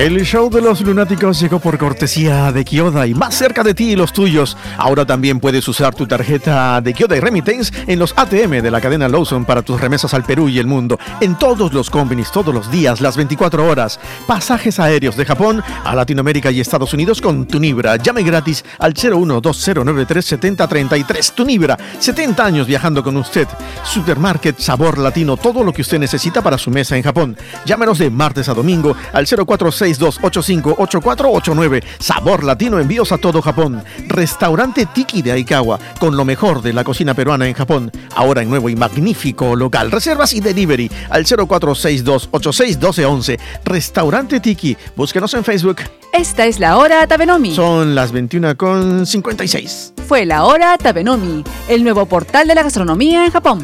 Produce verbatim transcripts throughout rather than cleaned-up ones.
El show de los lunáticos llegó por cortesía de Kyodai, más cerca de ti y los tuyos. Ahora también puedes usar tu tarjeta de Kyodai Remittance en los A T M de la cadena Lawson para tus remesas al Perú y el mundo. En todos los convenis, todos los días, las veinticuatro horas. Pasajes aéreos de Japón a Latinoamérica y Estados Unidos con Tunibra. Llame gratis al cero uno dos cero nueve tres siete cero tres tres. Tunibra, setenta años viajando con usted. Supermarket Sabor Latino, todo lo que usted necesita para su mesa en Japón. Llámenos de martes a domingo al cero cuatro seis dos ocho cinco ocho cuatro ocho nueve. Sabor Latino, envíos a todo Japón. Restaurante Tiki de Aikawa, con lo mejor de la cocina peruana en Japón. Ahora en nuevo y magnífico local. Reservas y delivery al cero cuatro seis dos ocho seis uno dos uno uno. Restaurante Tiki. Búsquenos en Facebook. Esta es la hora Tabenomi. Son las veintiuna con cincuenta y seis. Fue la hora Tabenomi, el nuevo portal de la gastronomía en Japón.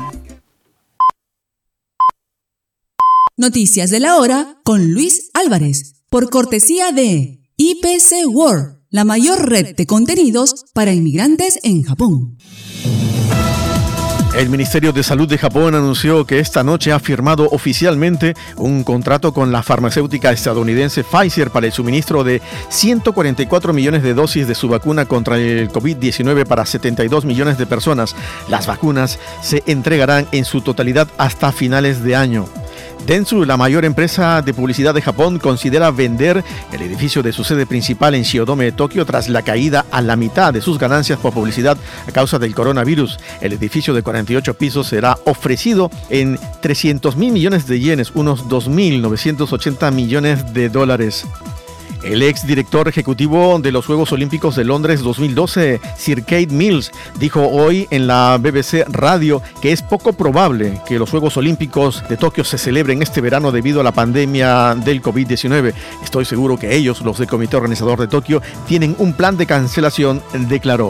Noticias de la hora con Luis Álvarez. Por cortesía de I P C World, la mayor red de contenidos para inmigrantes en Japón. El Ministerio de Salud de Japón anunció que esta noche ha firmado oficialmente un contrato con la farmacéutica estadounidense Pfizer para el suministro de ciento cuarenta y cuatro millones de dosis de su vacuna contra el COVID diecinueve para setenta y dos millones de personas. Las vacunas se entregarán en su totalidad hasta finales de año. Dentsu, la mayor empresa de publicidad de Japón, considera vender el edificio de su sede principal en Shiodome, Tokio, tras la caída a la mitad de sus ganancias por publicidad a causa del coronavirus. El edificio de cuarenta y ocho pisos será ofrecido en trescientos mil millones de yenes, unos dos mil novecientos ochenta millones de dólares. El ex director ejecutivo de los Juegos Olímpicos de Londres dos mil doce, Sir Kate Mills, dijo hoy en la B B C Radio que es poco probable que los Juegos Olímpicos de Tokio se celebren este verano debido a la pandemia del COVID diecinueve. Estoy seguro que ellos, los del comité organizador de Tokio, tienen un plan de cancelación, declaró.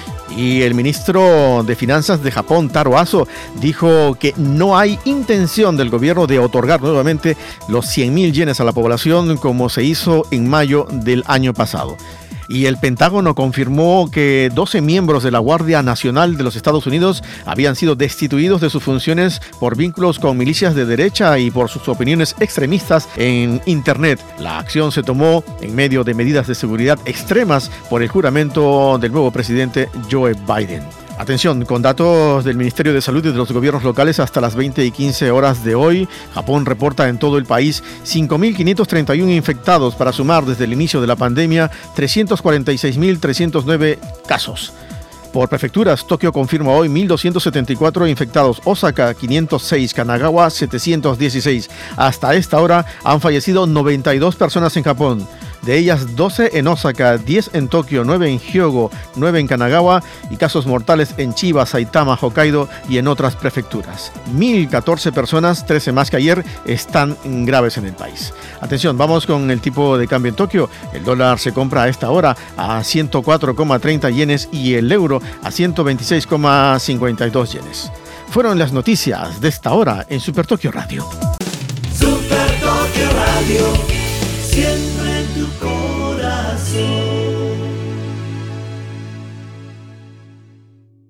Y el ministro de Finanzas de Japón, Taro Aso, dijo que no hay intención del gobierno de otorgar nuevamente los cien mil yenes a la población como se hizo en mayo del año pasado. Y el Pentágono confirmó que doce miembros de la Guardia Nacional de los Estados Unidos habían sido destituidos de sus funciones por vínculos con milicias de derecha y por sus opiniones extremistas en Internet. La acción se tomó en medio de medidas de seguridad extremas por el juramento del nuevo presidente Joe Biden. Atención, con datos del Ministerio de Salud y de los gobiernos locales hasta las veinte y quince horas de hoy, Japón reporta en todo el país cinco mil quinientos treinta y uno infectados para sumar desde el inicio de la pandemia trescientos cuarenta y seis mil trescientos nueve casos. Por prefecturas, Tokio confirma hoy mil doscientos setenta y cuatro infectados, Osaka quinientos seis, Kanagawa setecientos dieciséis. Hasta esta hora han fallecido noventa y dos personas en Japón. De ellas, doce en Osaka, diez en Tokio, nueve en Hyogo, nueve en Kanagawa y casos mortales en Chiba, Saitama, Hokkaido y en otras prefecturas. mil catorce personas, trece más que ayer, están graves en el país. Atención, vamos con el tipo de cambio en Tokio. El dólar se compra a esta hora a ciento cuatro coma treinta yenes y el euro a ciento veintiséis coma cincuenta y dos yenes. Fueron las noticias de esta hora en Super Tokio Radio. Super Tokio Radio, siempre en tu corazón.